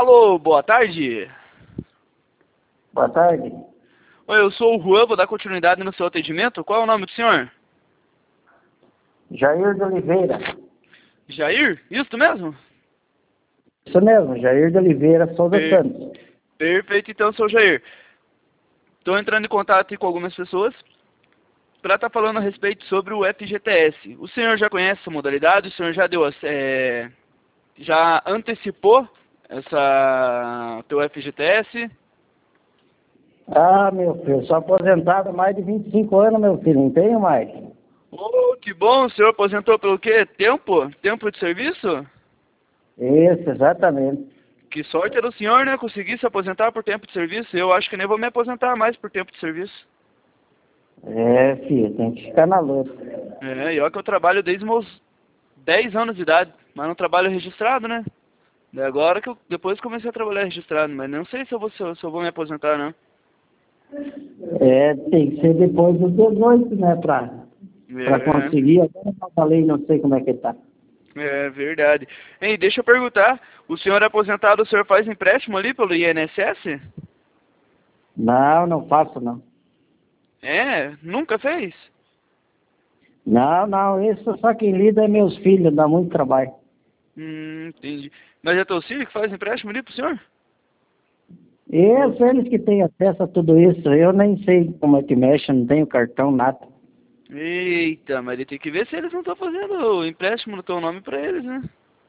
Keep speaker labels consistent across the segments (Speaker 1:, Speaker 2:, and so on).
Speaker 1: Alô, boa tarde.
Speaker 2: Boa tarde.
Speaker 1: Oi, eu sou o Juan, vou dar continuidade no seu atendimento. Qual é o nome do senhor?
Speaker 2: Jair de Oliveira.
Speaker 1: Jair? Isso mesmo?
Speaker 2: Isso mesmo, Jair de Oliveira Souza Santos.
Speaker 1: Perfeito, então, seu Jair. Estou entrando em contato aqui com algumas pessoas para estar falando a respeito sobre o FGTS. O senhor já conhece essa modalidade? O senhor já deu já antecipou teu FGTS?
Speaker 2: Ah, meu filho, sou aposentado há mais de 25 anos, meu filho, não tenho mais.
Speaker 1: Oh, que bom, o senhor aposentou pelo quê? Tempo? Tempo de serviço?
Speaker 2: Isso, exatamente.
Speaker 1: Que sorte era o senhor, né? Conseguir se aposentar por tempo de serviço. Eu acho que nem vou me aposentar mais por tempo de serviço.
Speaker 2: É, filho, tem que ficar na luta.
Speaker 1: E olha que eu trabalho desde meus 10 anos de idade, mas não trabalho registrado, né? Daí agora que eu depois comecei a trabalhar registrado, mas não sei se eu vou me aposentar, não.
Speaker 2: É, tem que ser depois dos 18, né, pra conseguir. Agora eu falei, não sei como é que tá.
Speaker 1: É verdade. Ei, deixa eu perguntar, o senhor é aposentado, o senhor faz empréstimo ali pelo INSS?
Speaker 2: Não, não faço, não.
Speaker 1: É, nunca fez?
Speaker 2: Não, isso só quem lida é meus filhos, dá muito trabalho.
Speaker 1: Entendi. Mas é teu filho que faz empréstimo ali pro senhor?
Speaker 2: Eles que têm acesso a tudo isso, eu nem sei como é que mexe, não tenho cartão, nada.
Speaker 1: Eita, mas ele tem que ver se eles não estão fazendo o empréstimo no teu nome pra eles, né?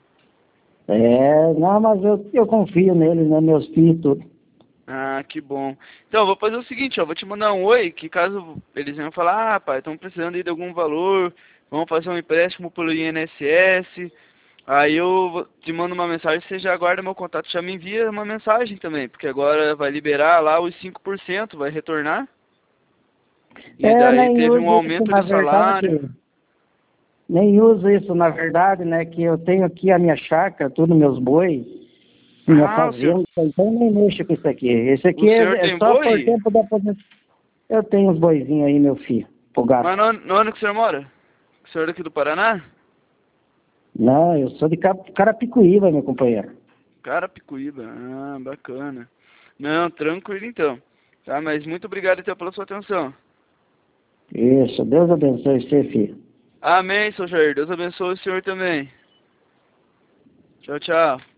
Speaker 2: É, não, mas eu confio neles, né, meus filhos, tudo.
Speaker 1: Ah, que bom. Então, eu vou fazer o seguinte, ó, vou te mandar um oi, que caso eles venham falar, ah, pai, estão precisando aí de algum valor, vamos fazer um empréstimo pelo INSS, aí te mando uma mensagem, você já aguarda meu contato, já me envia uma mensagem também, porque agora vai liberar lá os 5%, vai retornar, e daí
Speaker 2: Nem
Speaker 1: teve um
Speaker 2: uso isso,
Speaker 1: aumento
Speaker 2: na
Speaker 1: de salário.
Speaker 2: verdade, nem uso isso, na verdade, né, que eu tenho aqui a minha chácara, tudo, meus bois, minha
Speaker 1: Ah,
Speaker 2: fazenda, então nem mexo com isso aqui. Esse
Speaker 1: o
Speaker 2: aqui
Speaker 1: senhor
Speaker 2: é
Speaker 1: tem
Speaker 2: só por
Speaker 1: boi?
Speaker 2: tempo da aposentadoria. Eu tenho uns boizinhos aí, meu filho, pro gato.
Speaker 1: Mas no ano que o senhor mora? O senhor é daqui do Paraná?
Speaker 2: Não, eu sou de Carapicuíba, meu companheiro.
Speaker 1: Carapicuíba, ah, bacana. Não, tranquilo então. Tá, mas muito obrigado então pela sua atenção.
Speaker 2: Isso, Deus abençoe você, filho.
Speaker 1: Amém, seu Jair. Deus abençoe o senhor também. Tchau, tchau.